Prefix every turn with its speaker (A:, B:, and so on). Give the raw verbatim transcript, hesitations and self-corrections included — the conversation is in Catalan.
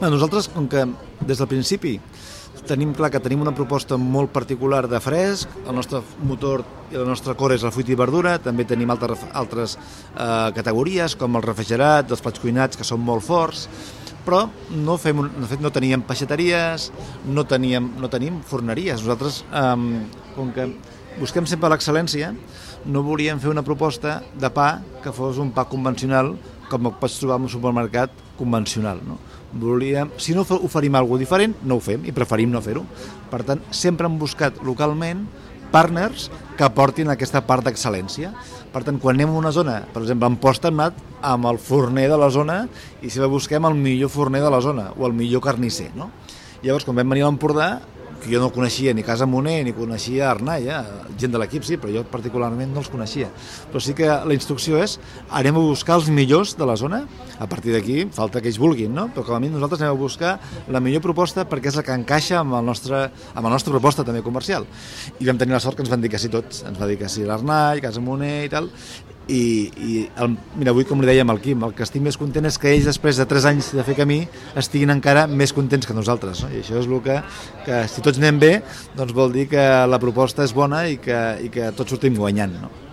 A: Nosaltres, com que des del principi tenim clar que tenim una proposta molt particular de fresc, el nostre motor i la nostra core és la fruita i verdura, també tenim altres, altres eh, categories com el refrigerat, els plats cuinats, que són molt forts, però no, fem, de fet, no teníem peixateries, no teníem, no tenim forneries. Nosaltres, eh, com que busquem sempre l'excel·lència, no volíem fer una proposta de pa que fos un pa convencional com ho pots trobar en un supermercat convencional, no? Volíem, si no oferim alguna cosa diferent, no ho fem i preferim no fer-ho. Per tant, sempre hem buscat localment partners que aportin aquesta part d'excel·lència. Per tant, quan anem a una zona, per exemple, a Amposta hem anat amb el forner de la zona i si la busquem el millor forner de la zona o el millor carnisser, no? Llavors, quan vam venir a l'Empordà, que jo no coneixia ni Casa Moner ni coneixia Arnai, eh? Gent de l'equip sí, però jo particularment no els coneixia. Però sí que la instrucció és anem a buscar els millors de la zona, a partir d'aquí falta que ells vulguin, no? Però com a mínim nosaltres anem a buscar la millor proposta perquè és la que encaixa amb, el nostre, amb la nostra proposta també comercial. I vam tenir la sort que ens van dir que sí tots, ens va dir que sí l'Arnai, Casa Moner i tal, i, i el, mira, avui com li dèiem al Quim, el que estic més content és que ells després de tres anys de fer camí estiguin encara més contents que nosaltres, no? I això és el que, que si tots anem bé doncs vol dir que la proposta és bona i que, i que tots sortim guanyant, no?